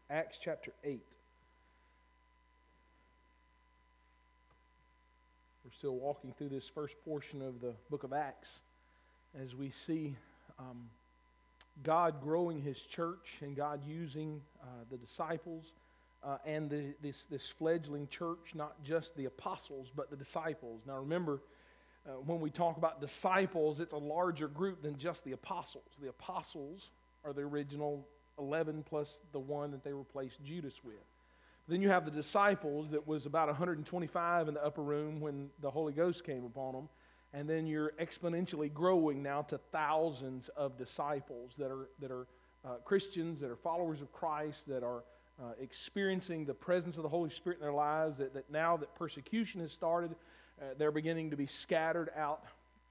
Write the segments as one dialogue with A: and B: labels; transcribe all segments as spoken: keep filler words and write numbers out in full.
A: Acts chapter eight. We're still walking through this first portion of the book of Acts as we see um, God growing His church and God using uh, the disciples uh, and the, this, this fledgling church, not just the apostles, but the disciples. Now remember, uh, when we talk about disciples, it's a larger group than just the apostles. The apostles are the original eleven plus the one that they replaced Judas with. Then you have the disciples that was about one hundred twenty-five in the upper room when the Holy Ghost came upon them. And then you're exponentially growing now to thousands of disciples that are that are uh, Christians, that are followers of Christ, that are uh, experiencing the presence of the Holy Spirit in their lives, that, that now that persecution has started, uh, they're beginning to be scattered out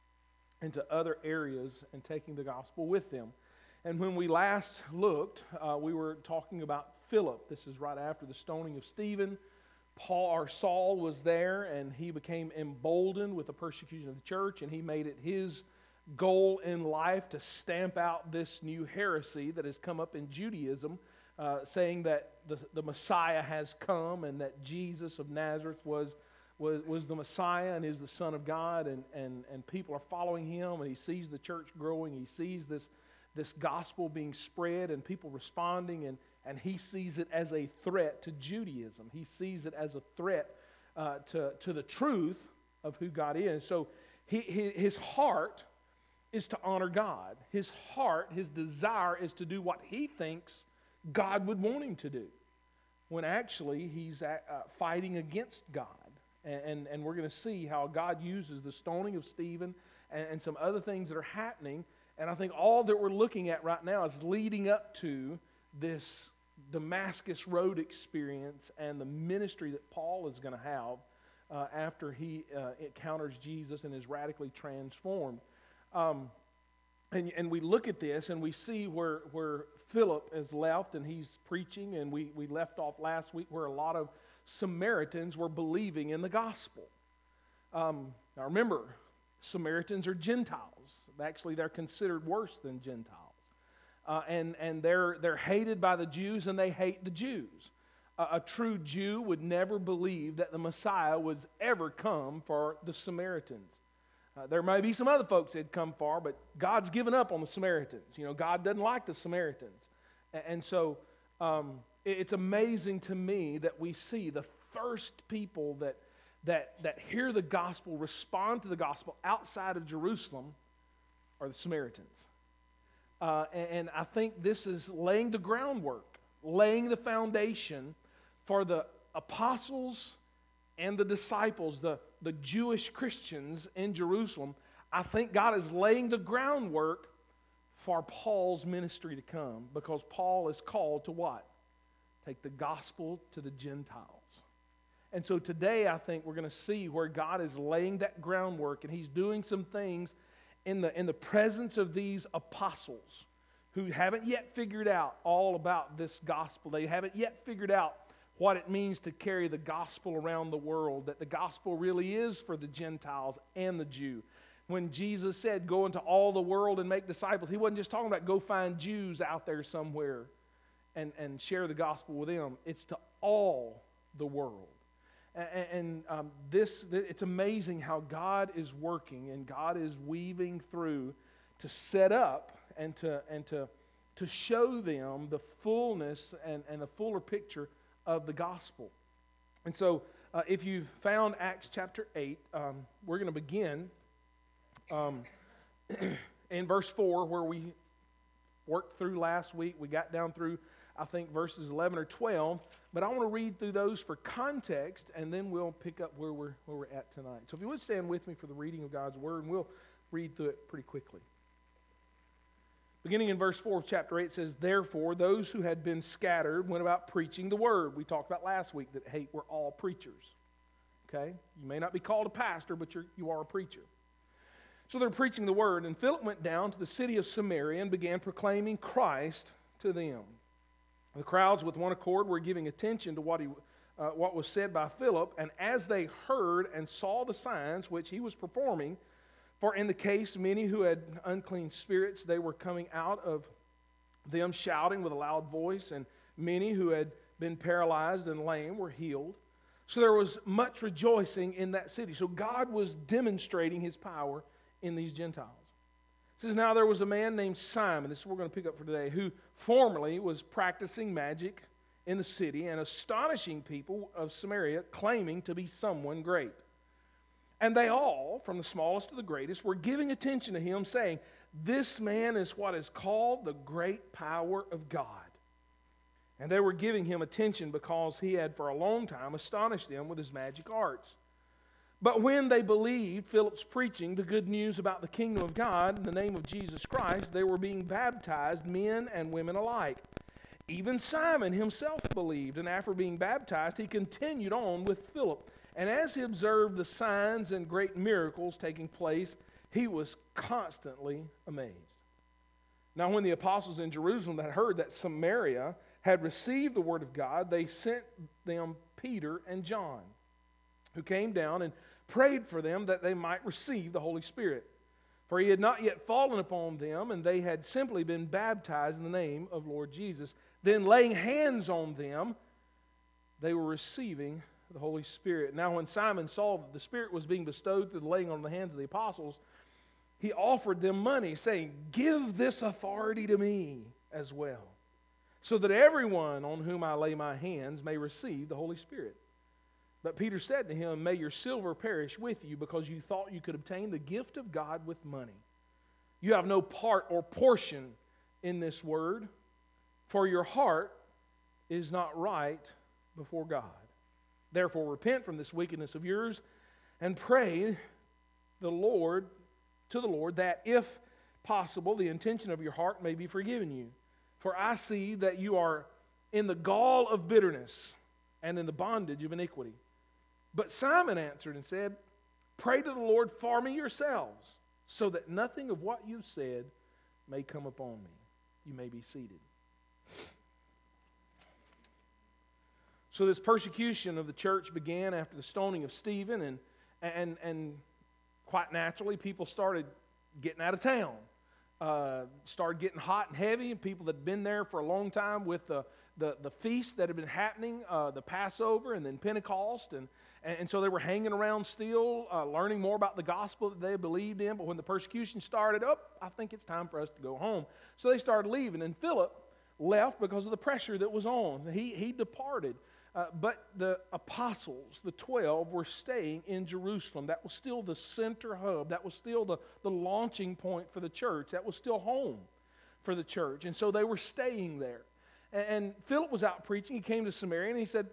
A: into other areas and taking the gospel with them. And when we last looked, uh, we were talking about Philip. This is right after the stoning of Stephen. Paul, or Saul, was there, and he became emboldened with the persecution of the church, and he made it his goal in life to stamp out this new heresy that has come up in Judaism, uh, saying that the, the Messiah has come and that Jesus of Nazareth was, was, was the Messiah and is the Son of God, and, and, and people are following him, and he sees the church growing. He sees this, this gospel being spread and people responding, and And he sees it as a threat to Judaism. He sees it as a threat uh, to, to the truth of who God is. So he, he, his heart is to honor God. His heart, his desire is to do what he thinks God would want him to do, when actually he's uh, fighting against God. And, and, and we're going to see how God uses the stoning of Stephen and, and some other things that are happening. And I think all that we're looking at right now is leading up to this Damascus Road experience and the ministry that Paul is going to have uh, after he uh, encounters Jesus and is radically transformed. Um, and, and we look at this and we see where, where Philip is left and he's preaching, and we, we left off last week where a lot of Samaritans were believing in the gospel. Um, now remember, Samaritans are Gentiles. Actually, they're considered worse than Gentiles. Uh, and and they're, they're hated by the Jews, and they hate the Jews. Uh, a true Jew would never believe that the Messiah would ever come for the Samaritans. Uh, there may be some other folks that come for, but God's given up on the Samaritans. You know, God doesn't like the Samaritans. And, and so um, it, it's amazing to me that we see the first people that, that, that hear the gospel, respond to the gospel outside of Jerusalem are the Samaritans. Uh, and, and I think this is laying the groundwork, laying the foundation for the apostles and the disciples, the, the Jewish Christians in Jerusalem. I think God is laying the groundwork for Paul's ministry to come, because Paul is called to what? Take the gospel to the Gentiles. And so today I think we're going to see where God is laying that groundwork, and He's doing some things in the, in the presence of these apostles who haven't yet figured out all about this gospel. They haven't yet figured out what it means to carry the gospel around the world, that the gospel really is for the Gentiles and the Jew. When Jesus said, go into all the world and make disciples, He wasn't just talking about go find Jews out there somewhere and, and share the gospel with them. It's to all the world. And, and um, this, it's amazing how God is working and God is weaving through to set up and to and to to show them the fullness and, and the fuller picture of the gospel. And so, uh, if you've found Acts chapter eight, um, we're going to begin um, in verse four, where we worked through last week. We got down through, I think, verses eleven or twelve. But I want to read through those for context, and then we'll pick up where we're, where we're at tonight. So if you would stand with me for the reading of God's Word, and we'll read through it pretty quickly. Beginning in verse four of chapter eight, it says, therefore, those who had been scattered went about preaching the Word. We talked about last week that, hey, we're all preachers. Okay? You may not be called a pastor, but you're, you are a preacher. So they're preaching the Word, and Philip went down to the city of Samaria and began proclaiming Christ to them. The crowds with one accord were giving attention to what he, uh, what was said by Philip, and as they heard and saw the signs which he was performing, for in the case many who had unclean spirits, they were coming out of them shouting with a loud voice, and Many who had been paralyzed and lame were healed. So there was much rejoicing in that city. So God was demonstrating his power in these Gentiles. It says, now there was a man named Simon, this is what we're going to pick up for today, who formerly was practicing magic in the city and astonishing people of Samaria, claiming to be someone great. And they all, from the smallest to the greatest, were giving attention to him, saying, this man is what is called the great power of God. And they were giving him attention because he had for a long time astonished them with his magic arts. But when they believed Philip's preaching the good news about the kingdom of God in the name of Jesus Christ, they were being baptized, men and women alike. Even Simon himself believed, and after being baptized, he continued on with Philip. And as he observed the signs and great miracles taking place, he was constantly amazed. Now when the apostles in Jerusalem had heard that Samaria had received the word of God, they sent them Peter and John, who came down and prayed for them that they might receive the Holy Spirit. For he had not yet fallen upon them, and they had simply been baptized in the name of Lord Jesus. Then laying hands on them, they were receiving the Holy Spirit. Now when Simon saw that the Spirit was being bestowed through the laying on the hands of the apostles, he offered them money, saying, give this authority to me as well, so that everyone on whom I lay my hands may receive the Holy Spirit. But Peter said to him, may your silver perish with you, because you thought you could obtain the gift of God with money. You have no part or portion in this word, for your heart is not right before God. Therefore repent from this wickedness of yours, and pray the Lord to the Lord, that if possible, the intention of your heart may be forgiven you. For I see that you are in the gall of bitterness and in the bondage of iniquity. But Simon answered and said, pray to the Lord for me yourselves, so that nothing of what you've said may come upon me. You may be seated. So this persecution of the church began after the stoning of Stephen, and and and quite naturally, people started getting out of town. Uh, started getting hot and heavy, and people that had been there for a long time with the the, the feast that had been happening, uh, the Passover and then Pentecost, and and so they were hanging around still, uh, learning more about the gospel that they believed in. But when the persecution started up, I think it's time for us to go home. So they started leaving, and Philip left because of the pressure that was on. He he departed. Uh, but the apostles, the twelve, were staying in Jerusalem. That was still the center hub. That was still the, the launching point for the church. That was still home for the church. And so they were staying there. And, and Philip was out preaching. He came to Samaria and he said,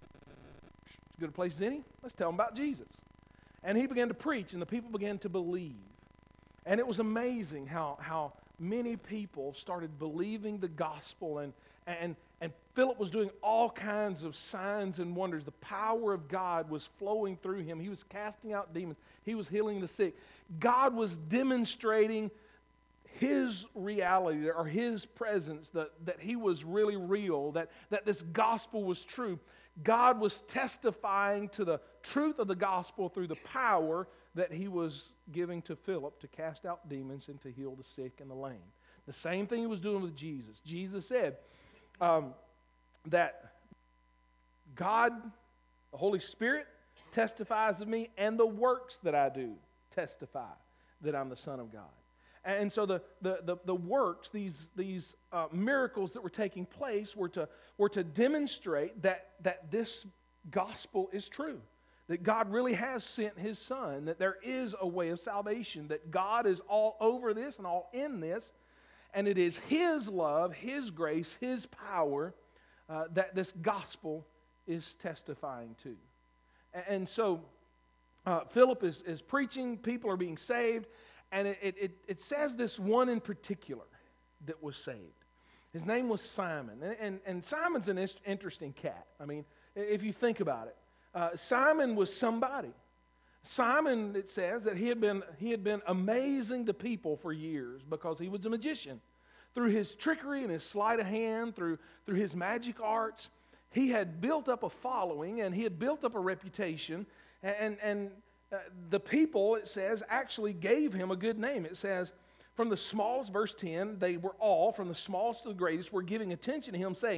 A: as good a place as any, let's tell them about Jesus. And he began to preach, and the people began to believe. And it was amazing how, how many people started believing the gospel, and and And Philip was doing all kinds of signs and wonders. The power of God was flowing through him. He was casting out demons. He was healing the sick. God was demonstrating His reality, or His presence, that, that He was really real, that, that this gospel was true. God was testifying to the truth of the gospel through the power that He was giving to Philip to cast out demons and to heal the sick and the lame. The same thing He was doing with Jesus. Jesus said, Um, that God, the Holy Spirit, testifies of me, and the works that I do testify that I'm the Son of God. And so the the the, the works, these these uh, miracles that were taking place, were to were to demonstrate that that this gospel is true, that God really has sent His Son, that there is a way of salvation, that God is all over this and all in this. And it is His love, His grace, His power uh, that this gospel is testifying to. And, and so uh, Philip is, is preaching, people are being saved, and it, it, it says this one in particular that was saved. His name was Simon. And, and, and Simon's an interesting cat. I mean, if you think about it, uh, Simon was somebody. Simon, it says that he had been he had been amazing to people for years because he was a magician. Through his trickery and his sleight of hand, through, through his magic arts, he had built up a following, and he had built up a reputation, and, and uh, the people, it says, actually gave him a good name. It says, from the smallest, verse ten, they were all, from the smallest to the greatest, were giving attention to him, saying,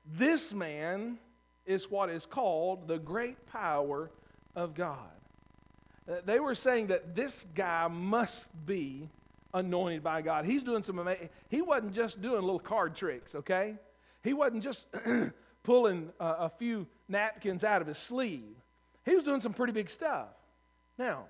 A: This man is what is called the great power of God. Uh, They were saying that this guy must be anointed by God. He's doing some amazing, he wasn't just doing little card tricks, okay? He wasn't just pulling uh, a few napkins out of his sleeve. He was doing some pretty big stuff. Now,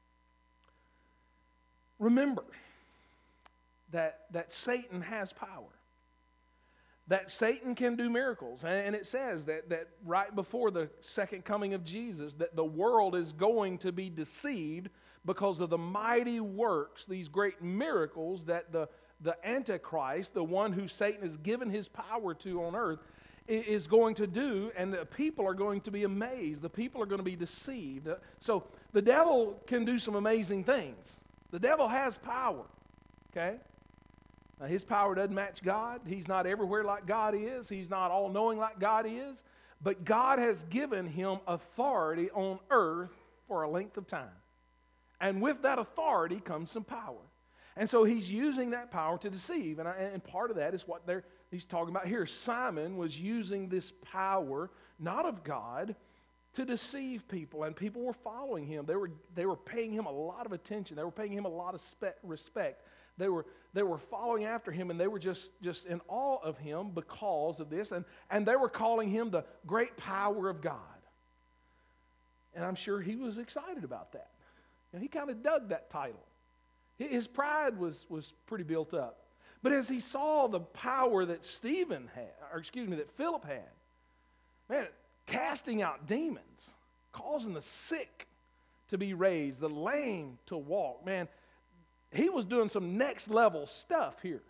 A: remember that, that Satan has power. That Satan can do miracles. And it says that, that right before the second coming of Jesus, that the world is going to be deceived because of the mighty works, these great miracles that the, the Antichrist, the one who Satan has given his power to on earth, is going to do, and the people are going to be amazed. The people are going to be deceived. So the devil can do some amazing things. The devil has power, okay? Now, his power doesn't match God. He's not everywhere like God is. He's not all-knowing like God is. But God has given him authority on earth for a length of time. And with that authority comes some power. And so he's using that power to deceive. And, I, and part of that is what they're, he's talking about here. Simon was using this power, not of God, to deceive people. And people were following him. They were, they were paying him a lot of attention. They were paying him a lot of spe- respect. They were, they were following after him, and they were just, just in awe of him because of this. And, and they were calling him the great power of God. And I'm sure he was excited about that. And he kind of dug that title. His pride was, was pretty built up. But as he saw the power that Stephen had, or excuse me, that Philip had, man, casting out demons, causing the sick to be raised, the lame to walk, man, he was doing some next level stuff here.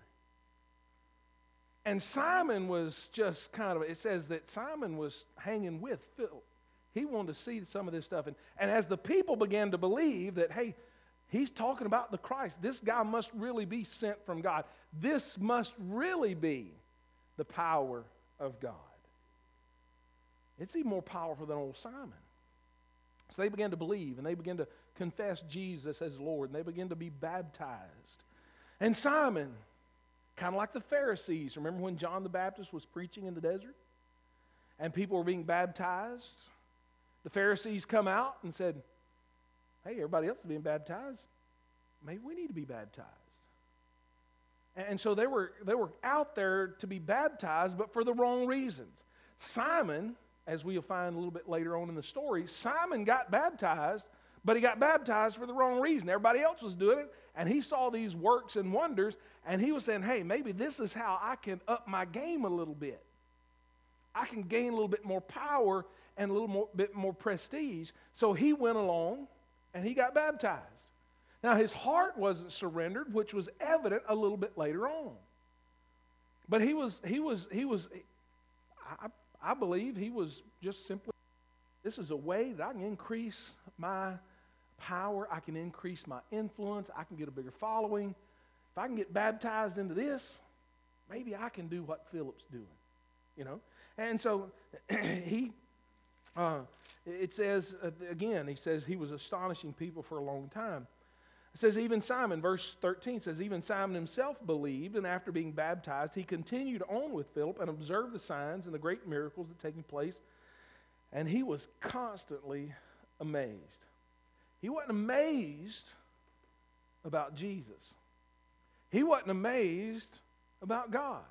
A: And Simon was just kind of, it says that Simon was hanging with Philip. He wanted to see some of this stuff. And, and as the people began to believe that, hey, he's talking about the Christ. This guy must really be sent from God. This must really be the power of God. It's even more powerful than old Simon. So they began to believe, and they began to confess Jesus as Lord, and they began to be baptized. And Simon, kind of like the Pharisees, remember when John the Baptist was preaching in the desert? And people were being baptized? The Pharisees come out and said, hey, everybody else is being baptized. Maybe we need to be baptized. And so they were, they were out there to be baptized, but for the wrong reasons. Simon, as we'll find a little bit later on in the story, Simon got baptized, but he got baptized for the wrong reason. Everybody else was doing it, and he saw these works and wonders, and he was saying, hey, maybe this is how I can up my game a little bit. I can gain a little bit more power and a little more, bit more prestige. So he went along, and he got baptized. Now, his heart wasn't surrendered, which was evident a little bit later on. But he was, he was, he was, I, I believe he was just simply, this is a way that I can increase my power. I can increase my influence. I can get a bigger following. If I can get baptized into this, maybe I can do what Philip's doing, you know. And so he, uh, it says, uh, again, he says he was astonishing people for a long time. It says even Simon, verse thirteen says, even Simon himself believed, and after being baptized, he continued on with Philip and observed the signs and the great miracles that taking place, and he was constantly amazed. He wasn't amazed about Jesus. He wasn't amazed about God.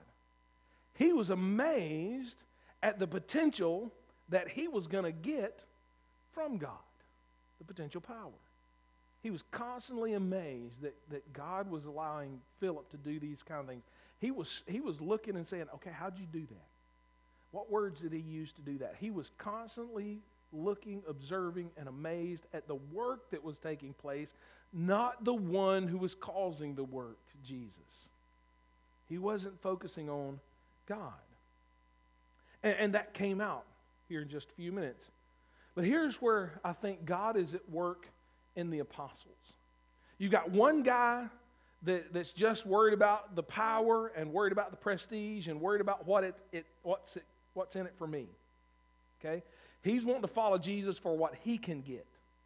A: He was amazed at the potential that he was going to get from God, the potential power. He was constantly amazed that, that God was allowing Philip to do these kind of things. He was, he was looking and saying, okay, how'd you do that? What words did he use to do that? He was constantly looking, observing, and amazed at the work that was taking place, not the one who was causing the work, Jesus. He wasn't focusing on God. And, and that came out here in just a few minutes. But here's where I think God is at work in the apostles. You've got one guy that, that's just worried about the power and worried about the prestige and worried about what it, it what's it what's in it for me. Okay? He's wanting to follow Jesus for what he can get.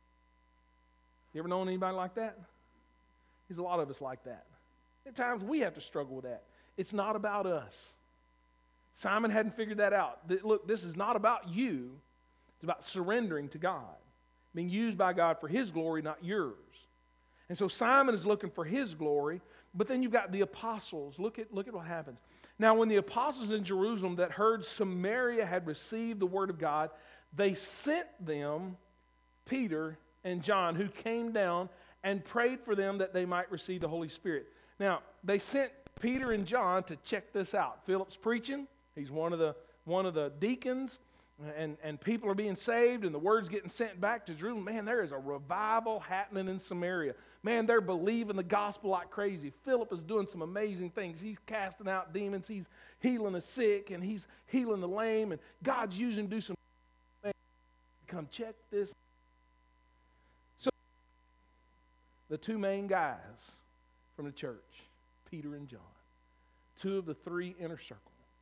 A: You ever known anybody like that? There's a lot of us like that. At times we have to struggle with that. It's not about us. Simon hadn't figured that out. That, look, this is not about you. It's about surrendering to God, being used by God for His glory, not yours. And so Simon is looking for his glory, but then you've got the apostles. Look at, look at what happens. Now, when the apostles in Jerusalem that heard Samaria had received the word of God, they sent them Peter and John, who came down and prayed for them that they might receive the Holy Spirit. Now, they sent Peter and John to check this out. Philip's preaching. He's one of the, one of the deacons. And, and people are being saved, and the word's getting sent back to Jerusalem. Man, there is a revival happening in Samaria. Man, they're believing the gospel like crazy. Philip is doing some amazing things. He's casting out demons. He's healing the sick, and he's healing the lame. And God's using him to do some things. Come check this. So, the two main guys from the church, Peter and John, two of the three inner circle.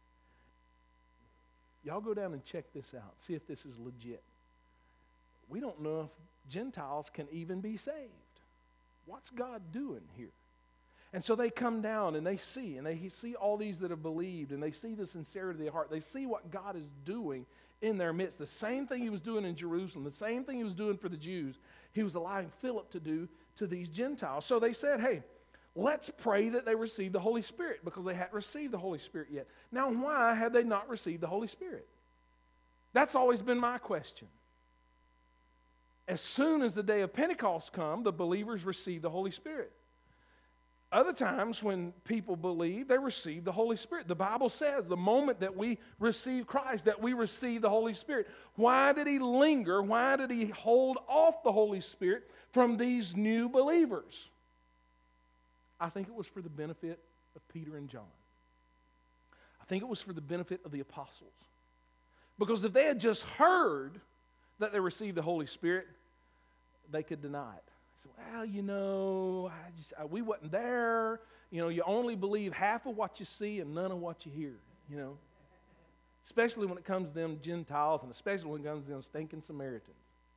A: Y'all go down and check this out. See if this is legit. We don't know if Gentiles can even be saved. What's God doing here? And so they come down and they see, and they see all these that have believed, and they see the sincerity of their heart. They see what God is doing in their midst. The same thing He was doing in Jerusalem, the same thing He was doing for the Jews, He was allowing Philip to do to these Gentiles. So they said, hey, let's pray that they receive the Holy Spirit, because they hadn't received the Holy Spirit yet. Now, why had they not received the Holy Spirit? That's always been my question. As soon as the day of Pentecost come, the believers receive the Holy Spirit. Other times when people believe, they receive the Holy Spirit. The Bible says the moment that we receive Christ, that we receive the Holy Spirit. Why did He linger? Why did He hold off the Holy Spirit from these new believers? I think it was for the benefit of Peter and John. I think it was for the benefit of the apostles. Because if they had just heard that they received the Holy Spirit, they could deny it. They said, well, you know, I just, I, we wasn't there. You know, you only believe half of what you see and none of what you hear, you know. Especially when it comes to them Gentiles, and especially when it comes to them stinking Samaritans.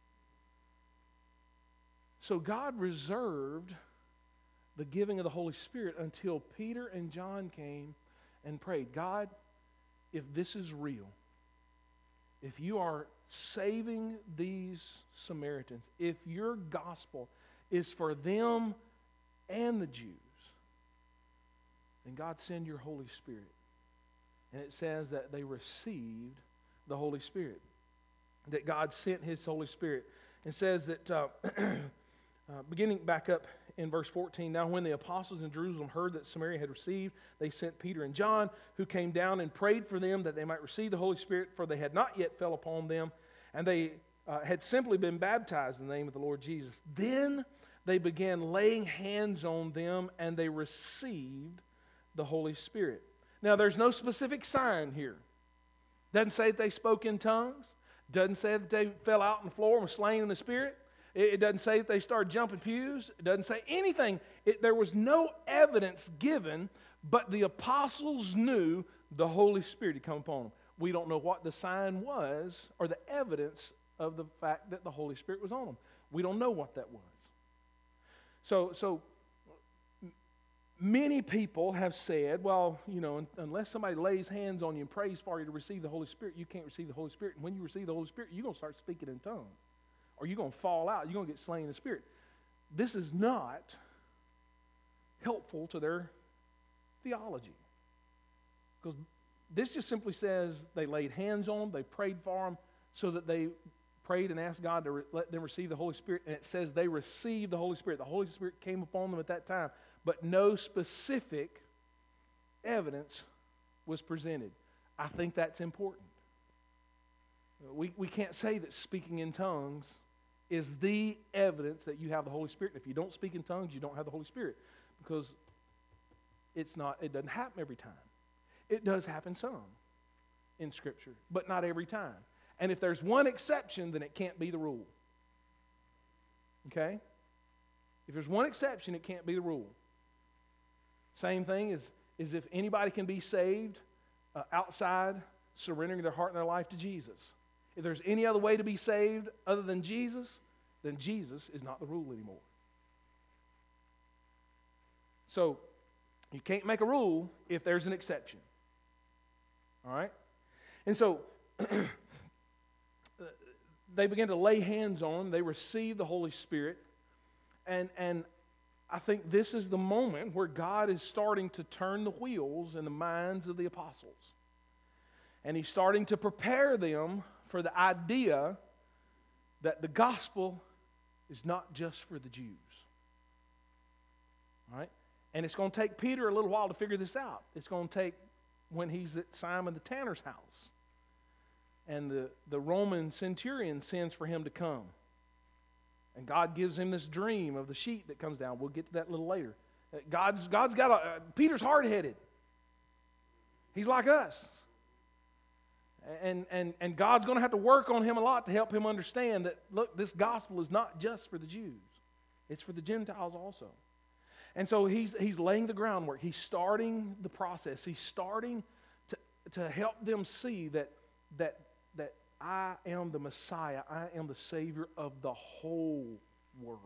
A: So God reserved the giving of the Holy Spirit until Peter and John came and prayed, God, if this is real, if you are saving these Samaritans, if your gospel is for them and the Jews, then God, send your Holy Spirit. And it says that they received the Holy Spirit, that God sent His Holy Spirit. It says that, uh, uh, beginning back up in verse fourteen, now when the apostles in Jerusalem heard that Samaria had received, they sent Peter and John, who came down and prayed for them that they might receive the Holy Spirit, for they had not yet fell upon them, and they uh, had simply been baptized in the name of the Lord Jesus. Then they began laying hands on them, and they received the Holy Spirit. Now there's no specific sign here. Doesn't say that they spoke in tongues. Doesn't say that they fell out on the floor and were slain in the Spirit. It doesn't say that they started jumping pews. It doesn't say anything. It, there was no evidence given, but the apostles knew the Holy Spirit had come upon them. We don't know what the sign was or the evidence of the fact that the Holy Spirit was on them. We don't know what that was. So, so many people have said, well, you know, unless somebody lays hands on you and prays for you to receive the Holy Spirit, you can't receive the Holy Spirit. And when you receive the Holy Spirit, you're going to start speaking in tongues. Or you're going to fall out. You're going to get slain in the Spirit. This is not helpful to their theology. Because this just simply says they laid hands on them, they prayed for them, so that they prayed and asked God to re- let them receive the Holy Spirit. And it says they received the Holy Spirit. The Holy Spirit came upon them at that time. But no specific evidence was presented. I think that's important. We, we can't say that speaking in tongues is the evidence that you have the Holy Spirit. If you don't speak in tongues, you don't have the Holy Spirit, because it's not, it doesn't happen every time. It does happen some in Scripture, but not every time. And if there's one exception, then it can't be the rule. Okay? If there's one exception, it can't be the rule. Same thing is, is if anybody can be saved uh, outside surrendering their heart and their life to Jesus. If there's any other way to be saved other than Jesus, then Jesus is not the rule anymore. So, you can't make a rule if there's an exception. All right? And so they began to lay hands on them. They received the Holy Spirit. And, and I think this is the moment where God is starting to turn the wheels in the minds of the apostles. And He's starting to prepare them for the idea that the gospel is not just for the Jews. All right? And it's going to take Peter a little while to figure this out. It's going to take when he's at Simon the tanner's house. And the, the Roman centurion sends for him to come. And God gives him this dream of the sheet that comes down. We'll get to that a little later. God's, God's got a, uh, Peter's hard-headed. He's like us. And, and, and God's going to have to work on him a lot to help him understand that, look, this gospel is not just for the Jews. It's for the Gentiles also. And so he's, he's laying the groundwork. He's starting the process. He's starting to, to help them see that, that, that I am the Messiah. I am the Savior of the whole world.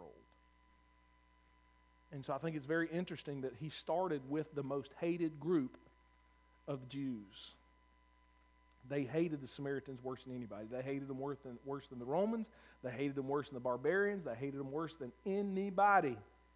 A: And so I think it's very interesting that he started with the most hated group of Jews. They hated the Samaritans worse than anybody. They hated them worse than, worse than the Romans. They hated them worse than the barbarians. They hated them worse than anybody.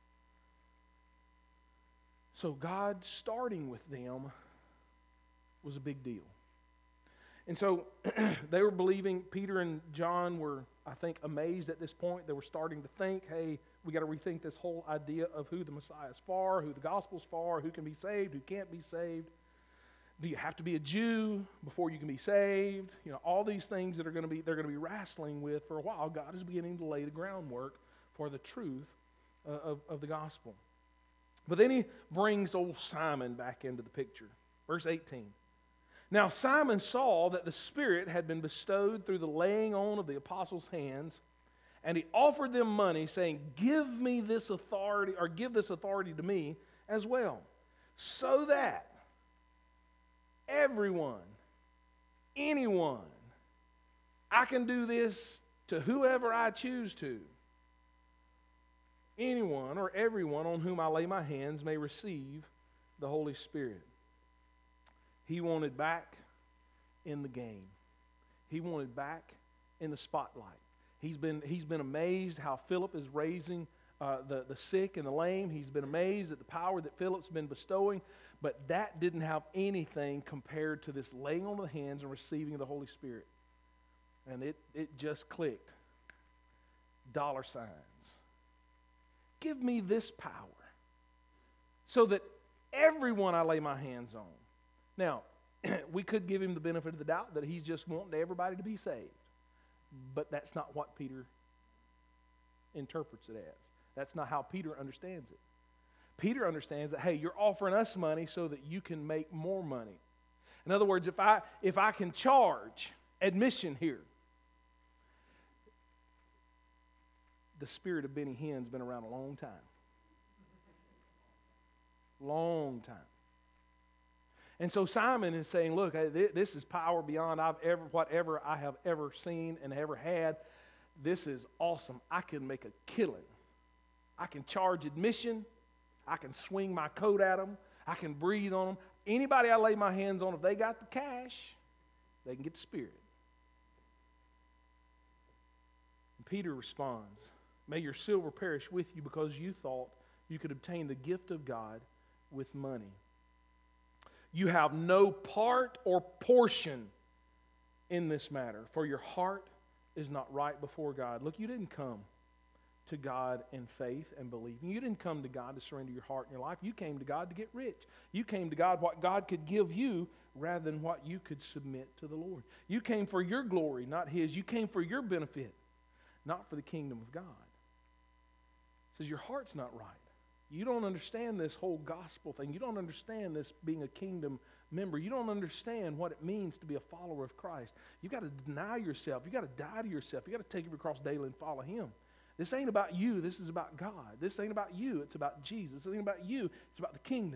A: So God starting with them was a big deal. And so they were believing. Peter and John were, I think, amazed at this point. They were starting to think, hey, we got to rethink this whole idea of who the Messiah is for, who the gospel's for, who can be saved, who can't be saved. Do you have to be a Jew before you can be saved? You know, all these things that are going to be they're going to be wrestling with for a while. God is beginning to lay the groundwork for the truth uh, of, of the gospel. But then he brings old Simon back into the picture. Verse eighteen. Now Simon saw that the Spirit had been bestowed through the laying on of the apostles' hands, and he offered them money, saying, give me this authority, or give this authority to me as well, so that everyone, anyone, I can do this to whoever I choose to. Anyone or everyone on whom I lay my hands may receive the Holy Spirit. He wanted back in the game. He wanted back in the spotlight. He's been, he's been amazed how Philip is raising uh, the, the sick and the lame. He's been amazed at the power that Philip's been bestowing. But that didn't have anything compared to this laying on of the hands and receiving the Holy Spirit. And it, it just clicked. Dollar signs. Give me this power so that everyone I lay my hands on. Now, we could give him the benefit of the doubt that he's just wanting everybody to be saved. But that's not what Peter interprets it as. That's not how Peter understands it. Peter understands that, hey, you're offering us money so that you can make more money. In other words, if I if I can charge admission here, the spirit of Benny Hinn's been around a long time. Long time. And so Simon is saying, look, this is power beyond I've ever whatever I have ever seen and ever had. This is awesome. I can make a killing. I can charge admission. I can swing my coat at them. I can breathe on them. Anybody I lay my hands on, if they got the cash, they can get the Spirit. And Peter responds, may your silver perish with you because you thought you could obtain the gift of God with money. You have no part or portion in this matter, for your heart is not right before God. Look, you didn't come to God in faith and believing. You didn't come to God to surrender your heart and your life. You came to God to get rich. You came to God what God could give you rather than what you could submit to the Lord. You came for your glory, not His. You came for your benefit, not for the kingdom of God. It says your heart's not right. You don't understand this whole gospel thing. You don't understand this being a kingdom member. You don't understand what it means to be a follower of Christ. You've got to deny yourself. You've got to die to yourself. You've got to take your cross daily and follow Him. This ain't about you. This is about God. This ain't about you. It's about Jesus. This ain't about you. It's about the kingdom.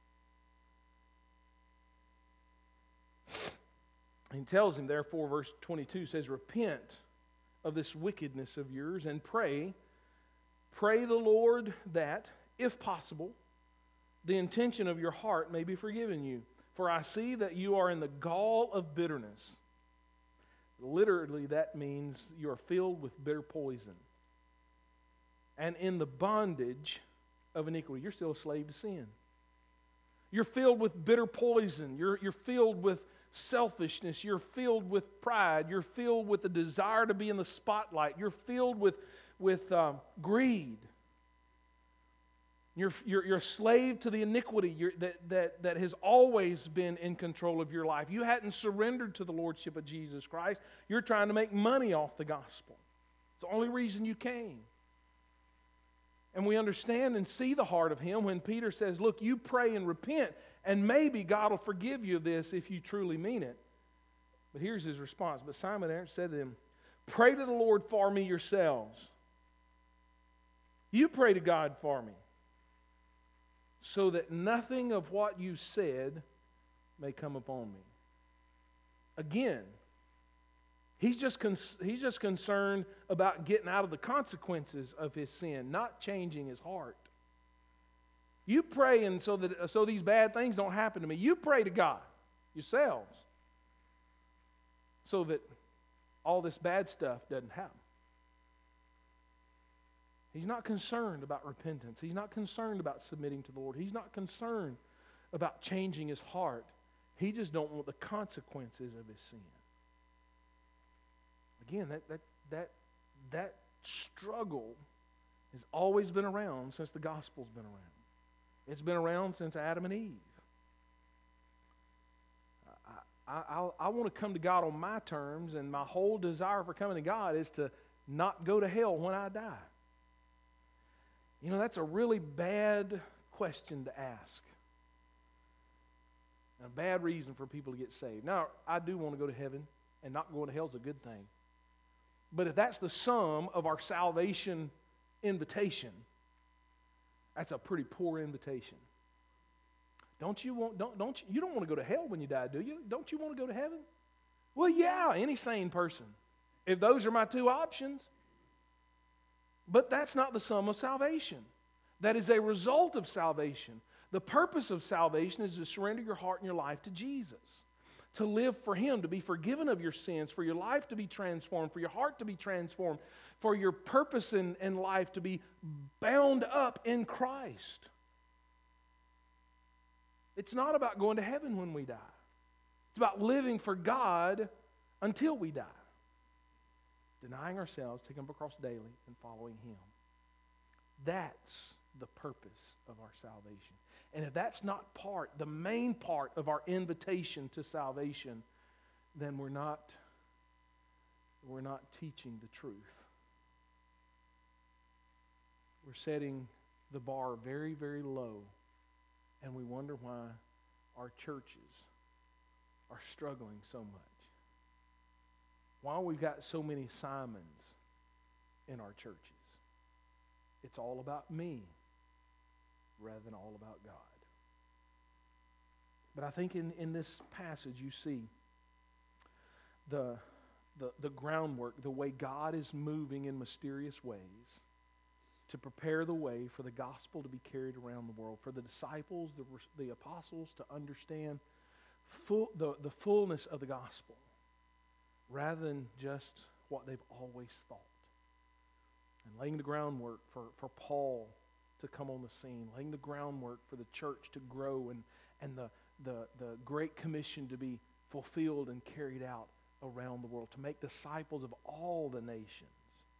A: He tells him, therefore, verse twenty-two says, repent of this wickedness of yours and pray. Pray the Lord that, if possible, the intention of your heart may be forgiven you. For I see that you are in the gall of bitterness. Literally, that means you are filled with bitter poison. And in the bondage of iniquity. You're still a slave to sin. You're filled with bitter poison. You're, you're filled with selfishness. You're filled with pride. You're filled with the desire to be in the spotlight. You're filled with, with um, greed. You're, you're, you're a slave to the iniquity you're, that, that, that has always been in control of your life. You hadn't surrendered to the Lordship of Jesus Christ. You're trying to make money off the gospel. It's the only reason you came. And we understand and see the heart of Him when Peter says, look, you pray and repent, and maybe God will forgive you of this if you truly mean it. But here's his response. But Simon answered said to them, pray to the Lord for me yourselves. You pray to God for me, so that nothing of what you said may come upon me. Again, he's just, con- he's just concerned about getting out of the consequences of his sin, not changing his heart. You pray and so that so these bad things don't happen to me. You pray to God yourselves so that all this bad stuff doesn't happen. He's not concerned about repentance. He's not concerned about submitting to the Lord. He's not concerned about changing his heart. He just don't want the consequences of his sin. Again, that that that that struggle has always been around since the gospel's been around. It's been around since Adam and Eve. I, I, I want to come to God on my terms, and my whole desire for coming to God is to not go to hell when I die. You know, that's a really bad question to ask. And a bad reason for people to get saved. Now, I do want to go to heaven, and not going to hell is a good thing. But if that's the sum of our salvation invitation, that's a pretty poor invitation. Don't you want? Don't don't you? You don't want to go to hell when you die, do you? Don't you want to go to heaven? Well, yeah, any sane person. If those are my two options. But that's not the sum of salvation. That is a result of salvation. The purpose of salvation is to surrender your heart and your life to Jesus. To live for Him, to be forgiven of your sins, for your life to be transformed, for your heart to be transformed, for your purpose in, in life to be bound up in Christ. It's not about going to heaven when we die. It's about living for God until we die. Denying ourselves, taking up a cross daily, and following Him. That's the purpose of our salvation. And if that's not part, the main part of our invitation to salvation, then we're not, we're not teaching the truth. We're setting the bar very, very low, and we wonder why our churches are struggling so much. Why we've got so many Simons in our churches. It's all about me rather than all about God. But I think in, in this passage you see the, the, the groundwork, the way God is moving in mysterious ways to prepare the way for the gospel to be carried around the world, for the disciples, the, the apostles to understand full, the, the fullness of the gospel, rather than just what they've always thought. And laying the groundwork for, for Paul to come on the scene, laying the groundwork for the church to grow and, and the, the, the Great Commission to be fulfilled and carried out around the world, to make disciples of all the nations.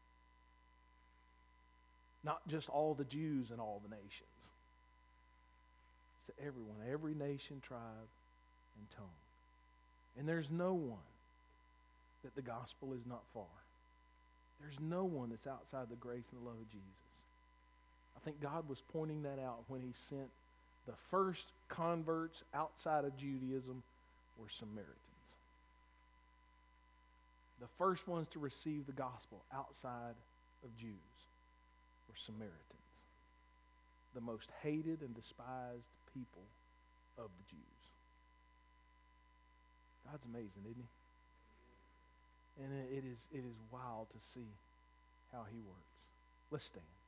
A: Not just all the Jews and all the nations. It's to everyone, every nation, tribe, and tongue. And there's no one that the gospel is not for. There's no one that's outside the grace and the love of Jesus. I think God was pointing that out when He sent the first converts outside of Judaism were Samaritans. The first ones to receive the gospel outside of Jews were Samaritans. The most hated and despised people of the Jews. God's amazing, isn't He? And it is, it is wild to see how He works. Let's stand.